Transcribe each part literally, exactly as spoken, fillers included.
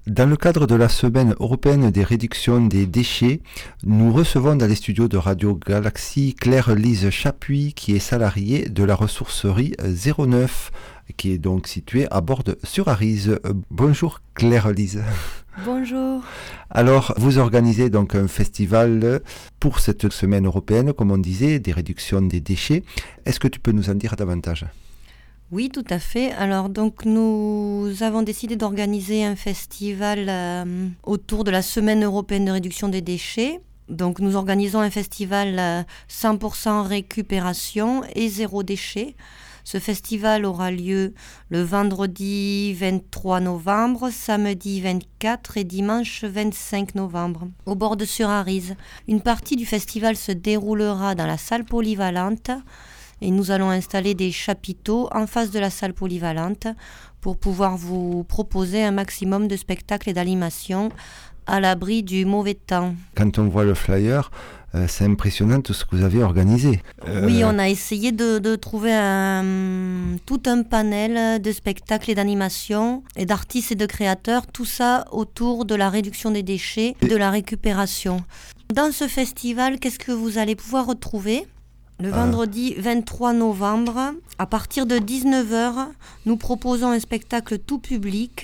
Dans le cadre de la Semaine européenne des réductions des déchets, nous recevons dans les studios de Radio Galaxie Claire-Lise Chapuis, qui est salariée de la ressourcerie zéro neuf, qui est donc située à Bordes-sur-Arize. Bonjour Claire-Lise. Bonjour. Alors, vous organisez donc un festival pour cette Semaine européenne, comme on disait, des réductions des déchets. Est-ce que tu peux nous en dire davantage ? Oui, tout à fait. Alors, donc, nous avons décidé d'organiser un festival euh, autour de la Semaine européenne de réduction des déchets. Donc, nous organisons un festival euh, cent pour cent récupération et zéro déchet. Ce festival aura lieu le vendredi vingt-trois novembre, samedi vingt-quatre et dimanche vingt-cinq novembre, au Bordes-sur-Arize. Une partie du festival se déroulera dans la salle polyvalente. Et nous allons installer des chapiteaux en face de la salle polyvalente pour pouvoir vous proposer un maximum de spectacles et d'animations à l'abri du mauvais temps. Quand on voit le flyer, euh, c'est impressionnant tout ce que vous avez organisé. Euh... Oui, on a essayé de, de trouver un, tout un panel de spectacles et d'animations et d'artistes et de créateurs, tout ça autour de la réduction des déchets et de la récupération. Dans ce festival, qu'est-ce que vous allez pouvoir retrouver ? Le vendredi vingt-trois novembre, à partir de dix-neuf heures, nous proposons un spectacle tout public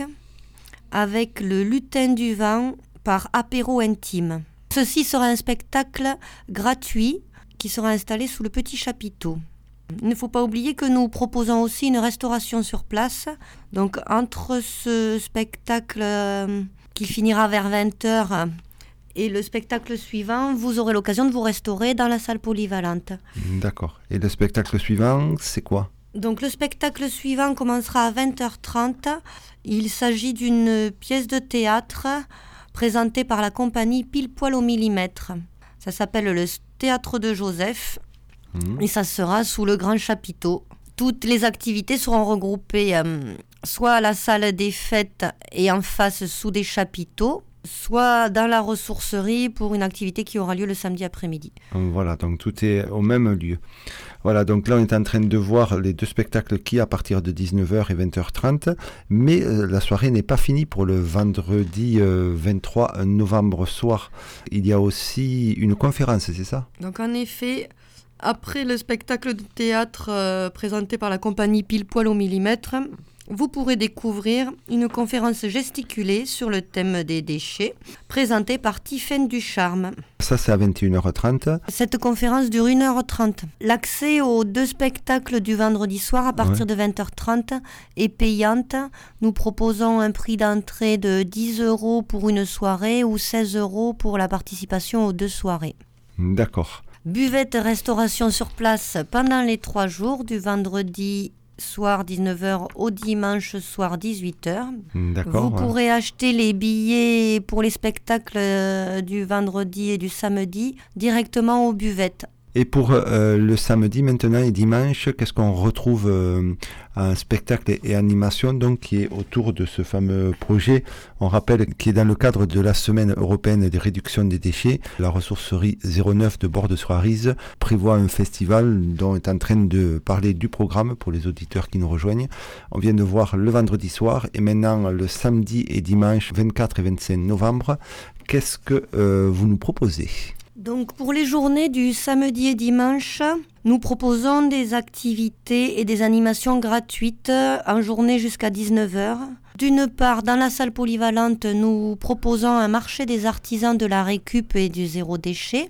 avec le Lutin du Vent par Apéro Intime. Ceci sera un spectacle gratuit qui sera installé sous le petit chapiteau. Il ne faut pas oublier que nous proposons aussi une restauration sur place. Donc entre ce spectacle qui finira vers vingt heures et le spectacle suivant, vous aurez l'occasion de vous restaurer dans la salle polyvalente. D'accord. Et le spectacle suivant, c'est quoi ? Donc le spectacle suivant commencera à vingt heures trente. Il s'agit d'une pièce de théâtre présentée par la compagnie Pile Poil au Millimètre. Ça s'appelle le Théâtre de Joseph mmh. et ça sera sous le grand chapiteau. Toutes les activités seront regroupées euh, soit à la salle des fêtes et en face sous des chapiteaux, soit dans la ressourcerie pour une activité qui aura lieu le samedi après-midi. Voilà, donc tout est au même lieu. Voilà, donc là on est en train de voir les deux spectacles qui à partir de dix-neuf heures et vingt heures trente, mais euh, la soirée n'est pas finie pour le vendredi euh, vingt-trois novembre soir. Il y a aussi une conférence, c'est ça ? Donc en effet, après le spectacle de théâtre euh, présenté par la compagnie Pile Poil au Millimètre, vous pourrez découvrir une conférence gesticulée sur le thème des déchets, présentée par Tiffaine Ducharme. Ça, c'est à vingt et une heures trente. Cette conférence dure une heure trente. L'accès aux deux spectacles du vendredi soir à partir ouais. de vingt heures trente est payante. Nous proposons un prix d'entrée de dix euros pour une soirée ou seize euros pour la participation aux deux soirées. D'accord. Buvette restauration sur place pendant les trois jours, du vendredi soir dix-neuf heures au dimanche soir dix-huit heures. D'accord. Vous ouais. pourrez acheter les billets pour les spectacles du vendredi et du samedi directement aux buvettes. Et pour euh, le samedi maintenant et dimanche, qu'est-ce qu'on retrouve euh, un spectacle et, et animation donc qui est autour de ce fameux projet. On rappelle qu'il est dans le cadre de la Semaine européenne des réductions des déchets. La ressourcerie zéro neuf de Bordes-sur-Arize prévoit un festival dont on est en train de parler du programme pour les auditeurs qui nous rejoignent. On vient de voir le vendredi soir et maintenant le samedi et dimanche vingt-quatre et vingt-cinq novembre. Qu'est-ce que euh, vous nous proposez ? Donc pour les journées du samedi et dimanche, nous proposons des activités et des animations gratuites en journée jusqu'à dix-neuf heures. D'une part, dans la salle polyvalente, nous proposons un marché des artisans de la récup et du zéro déchet.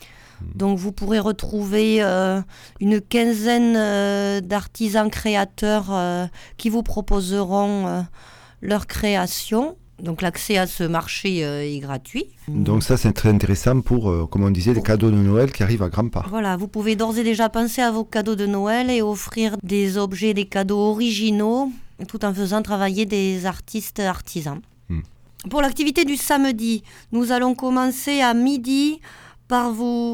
Donc vous pourrez retrouver euh, une quinzaine euh, d'artisans créateurs euh, qui vous proposeront euh, leurs créations. Donc l'accès à ce marché euh, est gratuit. Donc ça c'est très intéressant pour, euh, comme on disait, les cadeaux de Noël qui arrivent à grands pas. Voilà, vous pouvez d'ores et déjà penser à vos cadeaux de Noël et offrir des objets, des cadeaux originaux, tout en faisant travailler des artistes artisans. Hmm. Pour l'activité du samedi, nous allons commencer à midi par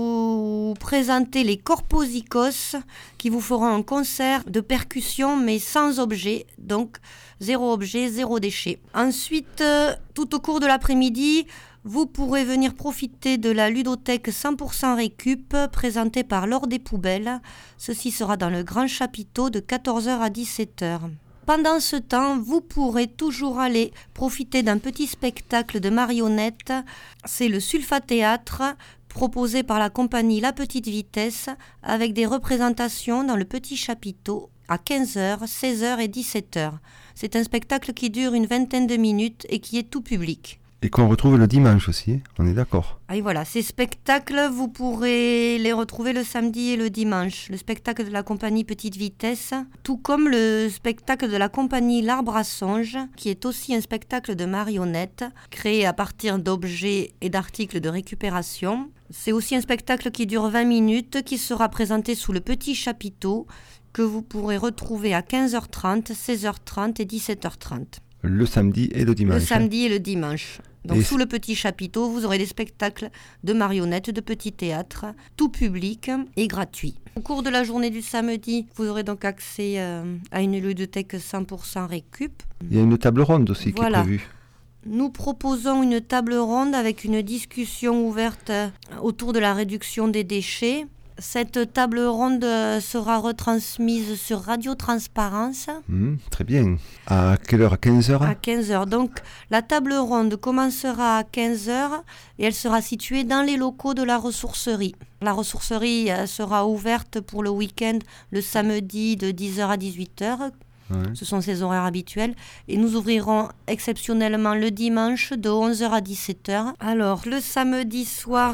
vous présenter les Corposicos qui vous feront un concert de percussion mais sans objet, donc zéro objet, zéro déchet. Ensuite, euh, tout au cours de l'après-midi, vous pourrez venir profiter de la ludothèque cent pour cent récup présentée par l'Or des Poubelles. Ceci sera dans le grand chapiteau de quatorze heures à dix-sept heures. pendant ce temps, vous pourrez toujours aller profiter d'un petit spectacle de marionnettes. C'est le Sulfa Théâtre, proposé par la compagnie La Petite Vitesse, avec des représentations dans le petit chapiteau à quinze heures, seize heures et dix-sept heures. C'est un spectacle qui dure une vingtaine de minutes et qui est tout public. Et qu'on retrouve le dimanche aussi, on est d'accord. Et voilà, ces spectacles, vous pourrez les retrouver le samedi et le dimanche. Le spectacle de la compagnie Petite Vitesse, tout comme le spectacle de la compagnie L'Arbre à Songe, qui est aussi un spectacle de marionnettes, créé à partir d'objets et d'articles de récupération. C'est aussi un spectacle qui dure vingt minutes, qui sera présenté sous le petit chapiteau, que vous pourrez retrouver à quinze heures trente, seize heures trente et dix-sept heures trente. Le samedi et le dimanche. Le samedi et le dimanche. Donc et sous le petit chapiteau, vous aurez des spectacles de marionnettes, de petits théâtres, tout public et gratuit. Au cours de la journée du samedi, vous aurez donc accès euh, à une ludothèque cent pour cent récup. Il y a une table ronde aussi voilà. qui est prévue. Nous proposons une table ronde avec une discussion ouverte autour de la réduction des déchets. Cette table ronde sera retransmise sur Radio Transparence. Mmh, très bien. À quelle heure? À quinze heures? À quinze heures. Donc, la table ronde commencera à quinze heures et elle sera située dans les locaux de la ressourcerie. La ressourcerie sera ouverte pour le week-end le samedi de dix heures à dix-huit heures. Ouais. Ce sont ses horaires habituels. Et nous ouvrirons exceptionnellement le dimanche de onze heures à dix-sept heures. Alors, le samedi soir,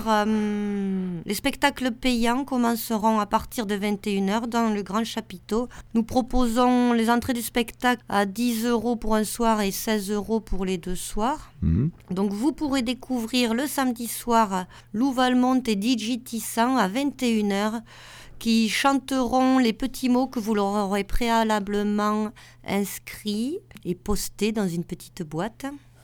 euh, les spectacles payants commenceront à partir de vingt et une heures dans le grand chapiteau. Nous proposons les entrées du spectacle à dix euros pour un soir et seize euros pour les deux soirs. Mmh. Donc, vous pourrez découvrir le samedi soir Lou Valmont et D J Tissan à vingt et une heures. Qui chanteront les petits mots que vous leur aurez préalablement inscrits et postés dans une petite boîte.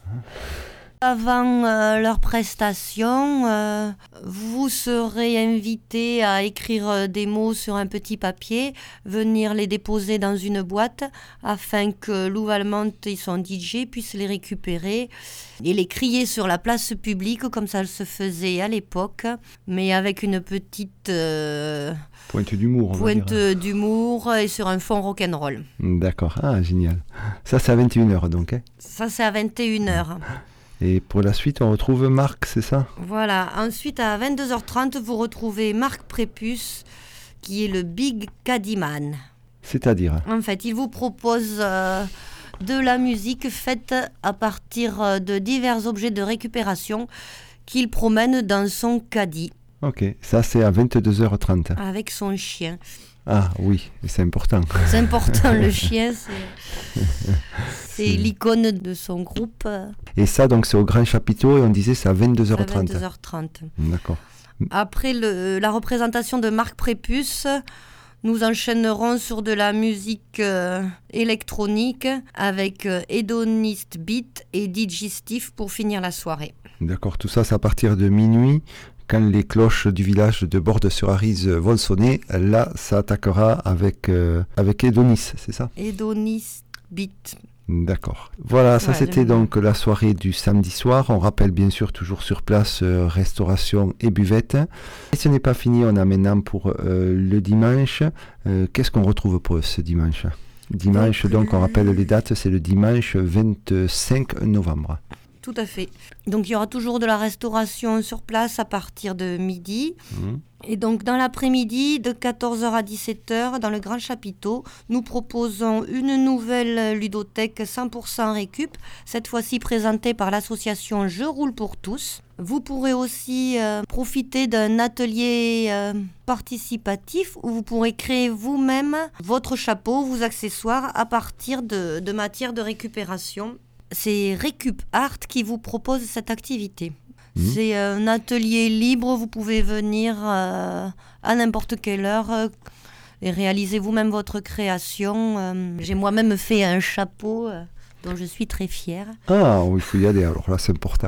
Avant euh, leur prestation, euh, vous serez invité à écrire euh, des mots sur un petit papier, venir les déposer dans une boîte afin que Lou Valmont et son D J puissent les récupérer et les crier sur la place publique comme ça se faisait à l'époque, mais avec une petite euh, pointe d'humour. Pointe d'humour et sur un fond rock'n'roll. D'accord, ah génial. Ça c'est à vingt et une heures donc. Hein. Ça c'est à vingt et une heures. Et pour la suite, on retrouve Marc, c'est ça? Voilà. Ensuite, à vingt-deux heures trente, vous retrouvez Marc Prépuce, qui est le Big Caddyman. C'est-à-dire? En fait, il vous propose euh, de la musique faite à partir de divers objets de récupération qu'il promène dans son caddie. Ok, ça c'est à vingt-deux heures trente. Avec son chien. Ah oui, c'est important. C'est important, le chien, c'est, c'est l'icône de son groupe. Et ça, donc, c'est au grand chapiteau et on disait c'est à vingt-deux heures trente. À vingt-deux heures trente. D'accord. Après le, la représentation de Marc Prépuce, nous enchaînerons sur de la musique euh, électronique avec euh, Hedonist Beat et D J Steve pour finir la soirée. D'accord, tout ça, c'est à partir de minuit. Quand les cloches du village de Bordes-sur-Arize vont sonner, là, ça attaquera avec, euh, avec Hédonis, c'est ça? Hédonis Beat. D'accord. Voilà, ça ouais, c'était donc la soirée du samedi soir. On rappelle bien sûr toujours sur place euh, restauration et buvette. Et ce n'est pas fini, on a maintenant pour euh, le dimanche. Euh, qu'est-ce qu'on retrouve pour ce dimanche? Dimanche, donc, donc on rappelle les dates, c'est le dimanche vingt-cinq novembre. Tout à fait. Donc il y aura toujours de la restauration sur place à partir de midi. Mmh. Et donc dans l'après-midi, de quatorze heures à dix-sept heures, dans le grand chapiteau, nous proposons une nouvelle ludothèque cent pour cent récup, cette fois-ci présentée par l'association Je roule pour tous. Vous pourrez aussi euh, profiter d'un atelier euh, participatif où vous pourrez créer vous-même votre chapeau, vos accessoires à partir de, de matières de récupération. C'est Récup Art qui vous propose cette activité. Mmh. C'est un atelier libre, vous pouvez venir euh, à n'importe quelle heure euh, et réaliser vous-même votre création. Euh, j'ai moi-même fait un chapeau euh, dont je suis très fière. Ah, oui, il faut y aller, alors là c'est important.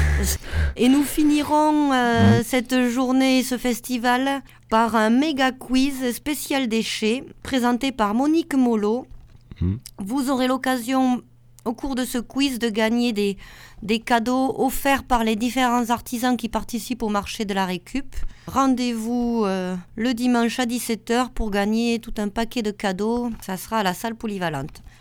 Et nous finirons euh, mmh. cette journée, ce festival, par un méga quiz spécial déchets présenté par Monique Mollo. Mmh. Vous aurez l'occasion au cours de ce quiz de gagner des, des cadeaux offerts par les différents artisans qui participent au marché de la récup. Rendez-vous euh, le dimanche à dix-sept heures pour gagner tout un paquet de cadeaux. Ça sera à la salle polyvalente.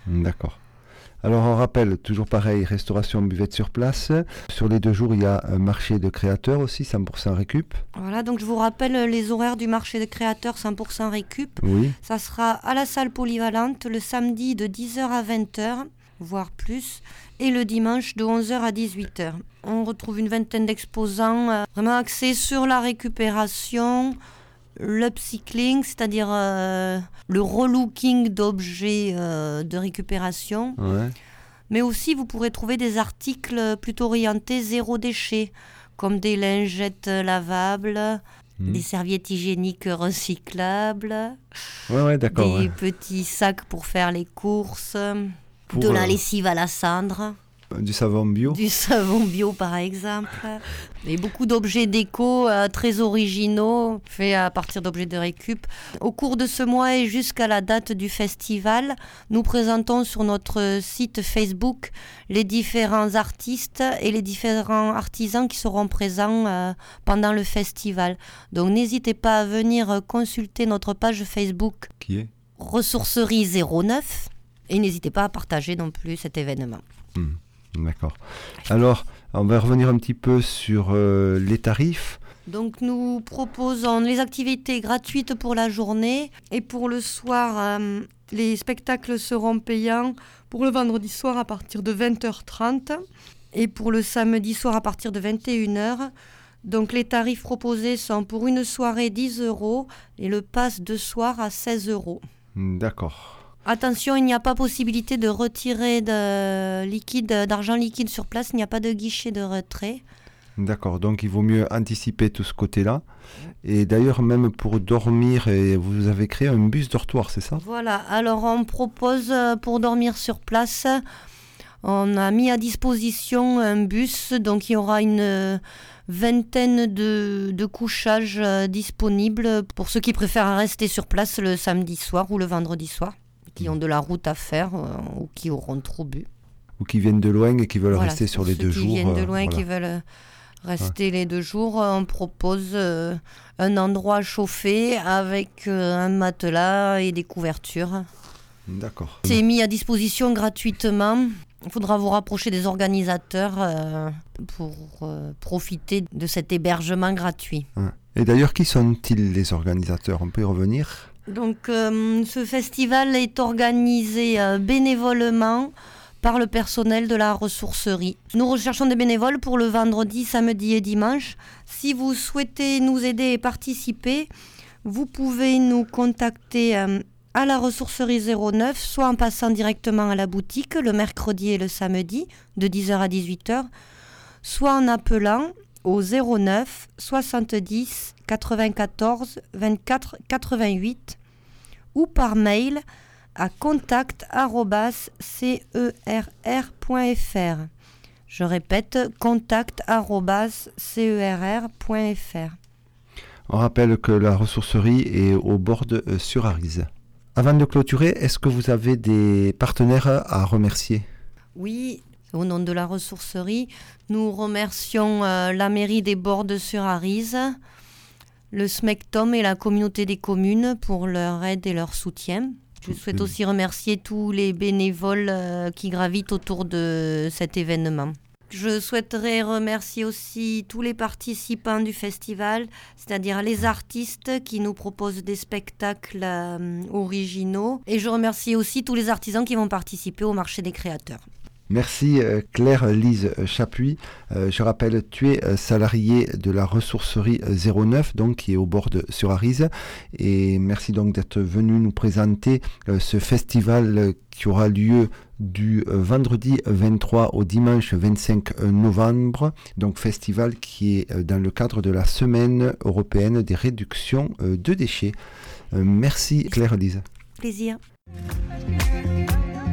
D'accord. Alors on rappelle, toujours pareil, restauration buvette sur place. Sur les deux jours, il y a un marché de créateurs aussi, cent pour cent récup. Voilà, donc je vous rappelle les horaires du marché de créateurs cent pour cent récup. Oui. Ça sera à la salle polyvalente le samedi de dix heures à vingt heures, voire plus, et le dimanche de onze heures à dix-huit heures. On retrouve une vingtaine d'exposants euh, vraiment axés sur la récupération, l'upcycling, c'est-à-dire euh, le relooking d'objets euh, de récupération. Ouais. Mais aussi, vous pourrez trouver des articles plutôt orientés zéro déchet, comme des lingettes lavables, mmh. des serviettes hygiéniques recyclables, ouais, ouais, d'accord, des ouais. petits sacs pour faire les courses, pour, de la euh... lessive à la cendre. Du savon bio. Du savon bio, par exemple. Et beaucoup d'objets déco euh, très originaux, faits à partir d'objets de récup. Au cours de ce mois et jusqu'à la date du festival, nous présentons sur notre site Facebook les différents artistes et les différents artisans qui seront présents euh, pendant le festival. Donc n'hésitez pas à venir consulter notre page Facebook qui est Ressourcerie zéro neuf et n'hésitez pas à partager non plus cet événement. Mmh. D'accord. Alors, on va revenir un petit peu sur euh, les tarifs. Donc, nous proposons les activités gratuites pour la journée et pour le soir, euh, les spectacles seront payants pour le vendredi soir à partir de vingt heures trente et pour le samedi soir à partir de vingt et une heures. Donc, les tarifs proposés sont pour une soirée dix euros et le pass de soir à seize euros. D'accord. Attention, il n'y a pas possibilité de retirer de liquide, d'argent liquide sur place, il n'y a pas de guichet de retrait. D'accord, donc il vaut mieux anticiper tout ce côté-là. Et d'ailleurs, même pour dormir, et vous avez créé un bus dortoir, c'est ça ? Voilà, alors on propose pour dormir sur place, on a mis à disposition un bus, donc il y aura une vingtaine de, de couchages disponibles pour ceux qui préfèrent rester sur place le samedi soir ou le vendredi soir, qui ont de la route à faire euh, ou qui auront trop bu. Ou qui viennent de loin et qui veulent voilà, rester sur les deux qui jours. Qui viennent de loin et euh, voilà. qui veulent rester ouais. les deux jours. On propose euh, un endroit chauffé avec euh, un matelas et des couvertures. D'accord. C'est mis à disposition gratuitement. Il faudra vous rapprocher des organisateurs euh, pour euh, profiter de cet hébergement gratuit. Et d'ailleurs, qui sont-ils les organisateurs ? On peut y revenir ? Donc, euh, ce festival est organisé euh, bénévolement par le personnel de la ressourcerie. Nous recherchons des bénévoles pour le vendredi, samedi et dimanche. Si vous souhaitez nous aider et participer, vous pouvez nous contacter euh, à la ressourcerie zéro neuf, soit en passant directement à la boutique le mercredi et le samedi de dix heures à dix-huit heures, soit en appelant au zéro neuf soixante-dix quatre-vingt-quatorze vingt-quatre quatre-vingt-huit ou par mail à contact arobase c e r r point f r. Je répète, contact arobase c e r r point f r. On rappelle que la ressourcerie est au bord de euh, sur Arize. Avant de clôturer, est-ce que vous avez des partenaires à remercier ? Oui. Au nom de la ressourcerie, nous remercions euh, la mairie des Bordes-sur-Arize, le SMECTOM et la communauté des communes pour leur aide et leur soutien. Je souhaite aussi remercier tous les bénévoles euh, qui gravitent autour de cet événement. Je souhaiterais remercier aussi tous les participants du festival, c'est-à-dire les artistes qui nous proposent des spectacles euh, originaux. Et je remercie aussi tous les artisans qui vont participer au marché des créateurs. Merci Claire-Lise Chapuis. Euh, je rappelle, tu es euh, salariée de la ressourcerie zéro neuf, donc qui est au bord de sur Arize. Et merci donc d'être venue nous présenter euh, ce festival euh, qui aura lieu du euh, vendredi vingt-trois au dimanche vingt-cinq novembre. Donc festival qui est euh, dans le cadre de la semaine européenne des réductions euh, de déchets. Euh, merci Claire-Lise. Plaisir.